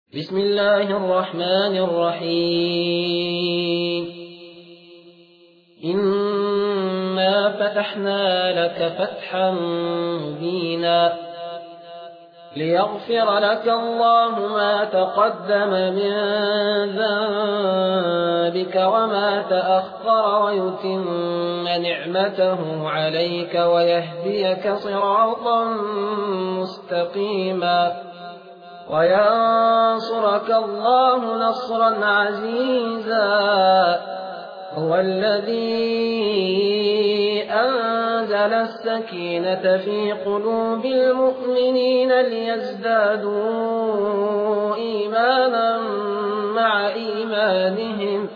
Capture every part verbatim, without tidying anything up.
بسم الله الرحمن الرحيم إنا فتحنا لك فتحا مبينا ليغفر لك الله ما تقدم من ذنبك وما تأخر ويتم نعمته عليك ويهديك صراطا مستقيما وينصرك الله نصرا عزيزا هو الذي أنزل السكينة في قلوب المؤمنين ليزدادوا إيمانا مع إيمانهم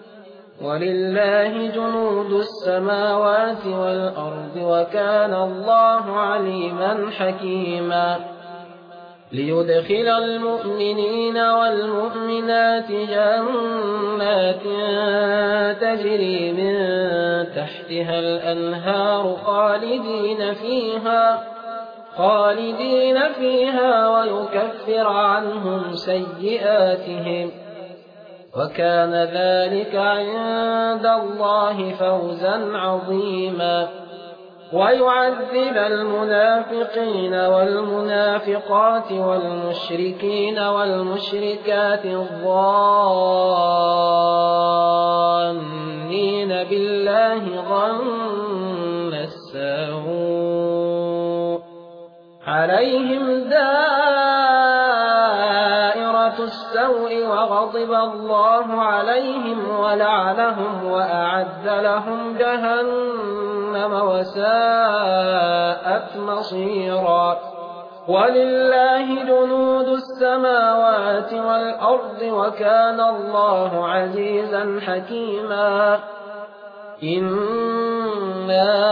ولله جنود السماوات والأرض وكان الله عليما حكيما ليدخل المؤمنين والمؤمنات جنات تجري من تحتها الأنهار خالدين فيها خالدين فيها ويكفر عنهم سيئاتهم وكان ذلك عند الله فوزا عظيما ويعذب المنافقين والمنافقات والمشركين والمشركات الظانين بالله ظن السوء عليهم دائرة السوء وغضب الله عليهم ولعنهم وأعد لهم جهنم وساءت مصيرا ولله جنود السماوات والأرض وكان الله عزيزا حكيما إنا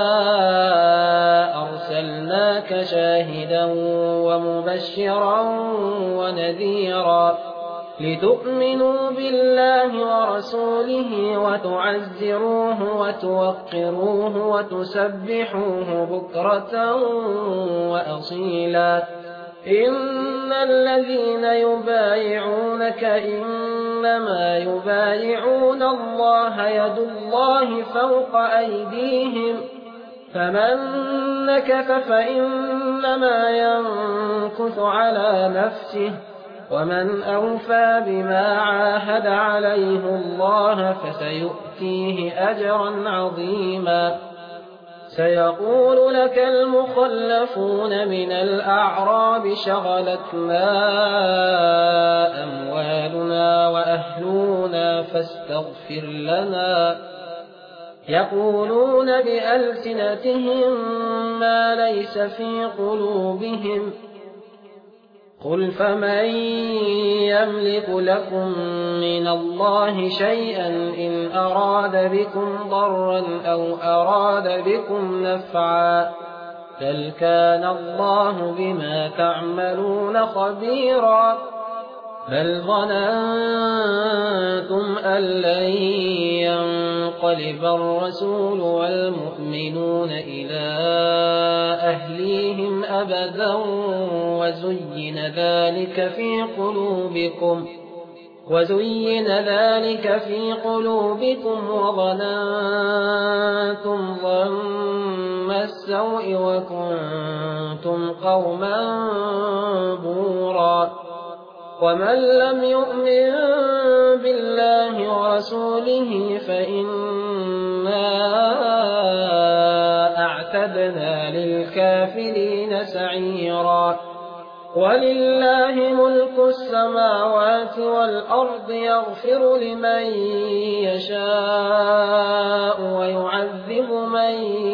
أرسلناك شاهدا ومبشرا ونذيرا لتؤمنوا بالله ورسوله وتعزروه وتوقروه وتسبحوه بكرة وأصيلا إن الذين يبايعونك إنما يبايعون الله يد الله فوق أيديهم فمن نكث فإنما ينكث على نفسه ومن أوفى بما عاهد عليه الله فسيؤتيه أجرا عظيما سيقول لك المخلفون من الأعراب شغلتنا أموالنا وأهلنا فاستغفر لنا يقولون بألسنتهم ما ليس في قلوبهم قل فمن يملك لكم من الله شيئا إن أراد بكم ضرا أو أراد بكم نفعا بل كان الله بما تعملون خبيرا بل ظننتم أن لن ينقلب الرسول والمؤمنون إلى أهليهم أبدا وزين ذلك في قلوبكم وزين ذلك في قلوبكم وظننتم ظن السوء وكنتم قوما بورا ومن لم يؤمن بالله ورسوله فإنا أعتدنا للكافرين سعيرا ولله ملك السماوات والأرض يغفر لمن يشاء ويعذب من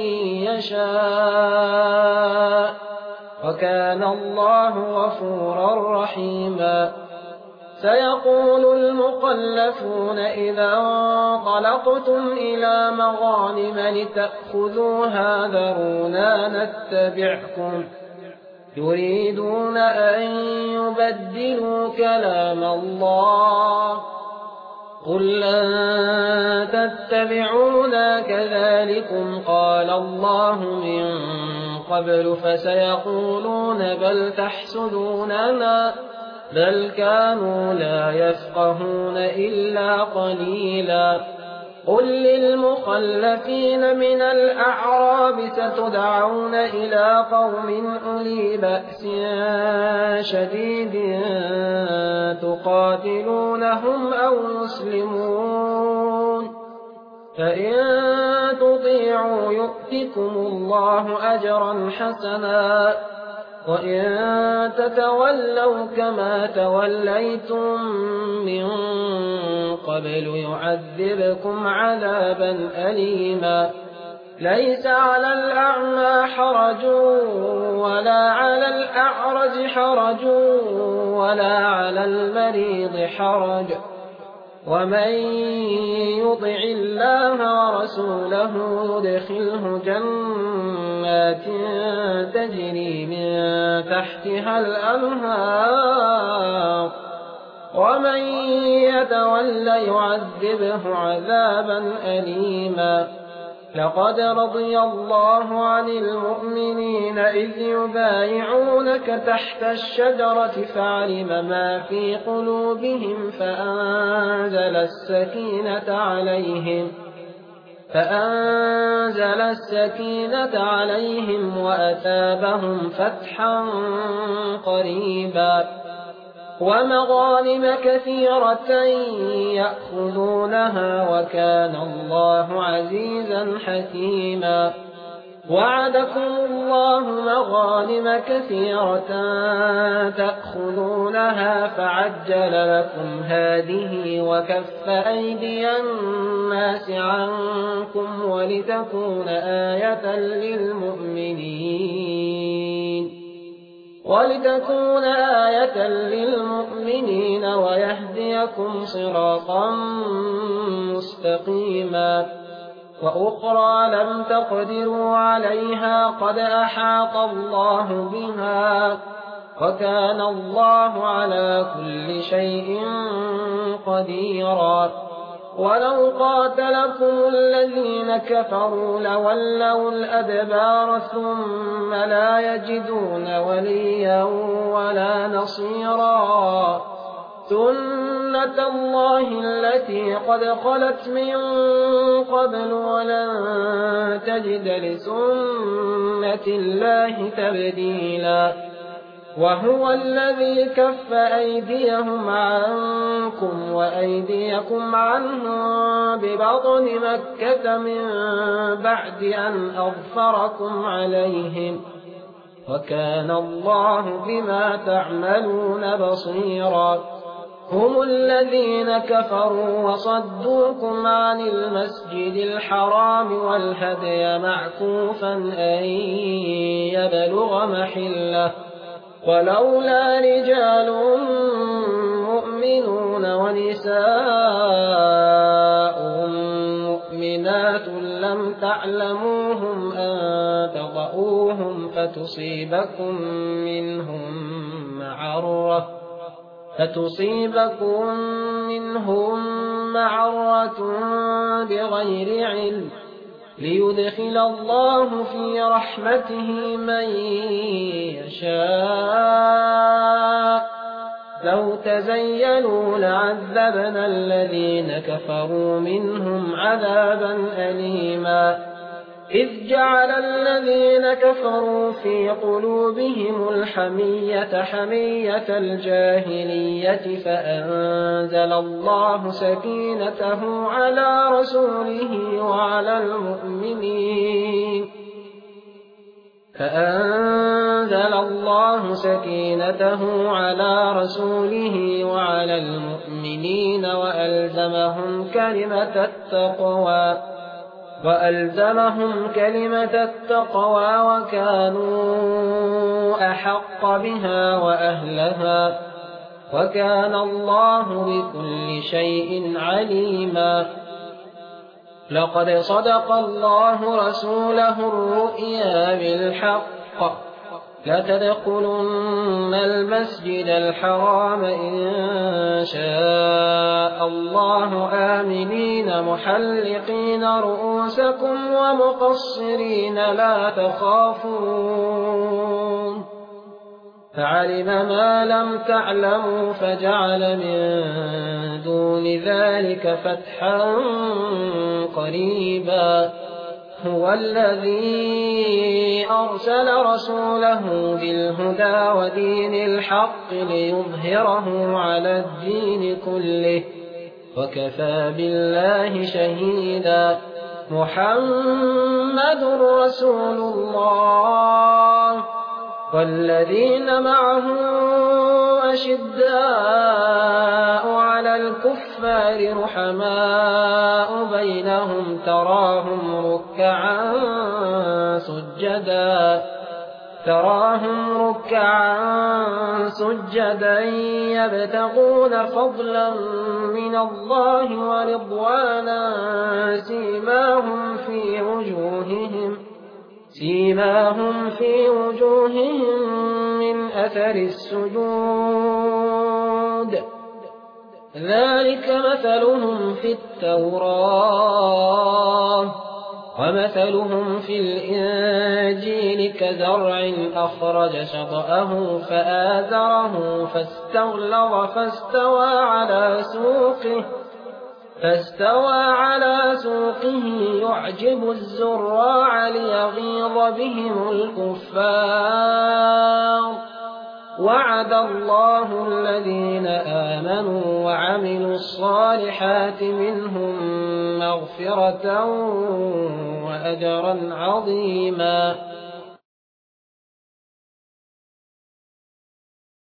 يشاء وكان الله غفورا رحيما سيقول المخلفون إذا انطلقتم إلى مغانم لتأخذوها ذرونا نتبعكم يريدون أن يبدلوا كلام الله قل لن تتبعونا كذلكم قال الله من قبل فسيقولون بل تحسدوننا بل كانوا لا يفقهون إلا قليلا قل للمخلفين من الأعراب ستدعون إلى قوم أولي بأس شديد تقاتلونهم أو يسلمون فإن تطيعوا يؤتكم الله أجرا حسنا وإن تتولوا كما توليتم من قبل يعذبكم عذابا أليما ليس على الأعمى حرج ولا على الأعرج حرج ولا على المريض حرج ومن يطع الله ورسوله يدخله جنات تجري من تحتها الأنهار ومن يتول يعذبه عذابا أليما لقد رضي الله عن المؤمنين إذ يبايعونك تحت الشجرة فعلم ما في قلوبهم فأنزل السكينة عليهم فأنزل السكينة عليهم وأثابهم فتحا قريبا ومغانم كثيرة يأخذونها وكان الله عزيزا حكيما وعدكم الله مغانم كثيرة تأخذونها فعجل لكم هذه وكف أيدي الناس عنكم ولتكون آية للمؤمنين ولتكون آية للمؤمنين ويهديكم صراطا مستقيما وأخرى لم تقدروا عليها قد أحاط الله بها وكان الله على كل شيء قديرا ولو قاتلكم الذين كفروا لولوا الأدبار ثم لا يجدون وليا ولا نصيرا سنة الله التي قد خلت من قبل ولن تجد لسنة الله تبديلا وهو الذي كف أيديهم عنكم وأيديكم عنهم ببطن مكة من بعد أن أظفركم عليهم وكان الله بما تعملون بصيرا هم الذين كفروا وصدوكم عن المسجد الحرام والهدي معكوفا أن يبلغ محله ولولا رجال مؤمنون ونساء مؤمنات لم تعلموهم أن تطؤوهم فتصيبكم منهم معرة فتصيبكم منهم معرة بغير علم ليدخل الله في رحمته من يشاء لو تزينوا لعذبنا الذين كفروا منهم عذابا أليما إذ جعل الذين كفروا في قلوبهم الحمية حمية الجاهلية فأنزل الله سكينته على رسوله وعلى المؤمنين فأنزل الله سكينته على رسوله وعلى المؤمنين وألزمهم كلمة التقوى وألزمهم كلمة التقوى وكانوا أحق بها وأهلها وكان الله بكل شيء عليما لقد صدق الله رسوله الرؤيا بالحق لتدخلن المسجد الحرام إن شاء الله آمنين محلقين رؤوسكم ومقصرين لا تخافون فعلم ما لم تعلموا فجعل من دون ذلك فتحا قريبا هو الذي أرسل رسوله بالهدى ودين الحق ليظهره على الدين كله وكفى بالله شهيدا محمد رسول الله والذين معه أشداء على الكفار رحماء بينهم تراهم ركعا سجدا تراهم ركعا سجدا يبتغون فضلا من الله ورضوانا سيماهم في وجوههم سيماهم في وجوههم من أثر السجود ذلك مثلهم في التوراة ومثلهم في الإنجيل كزرع أخرج شطأه فآزره فاستغلظ فاستوى على سوقه فاستوى على سوقه يعجب الزراع ليغيظ بهم الكفار وعد الله الذين آمنوا وعملوا الصالحات منهم مغفرة وأجرا عظيما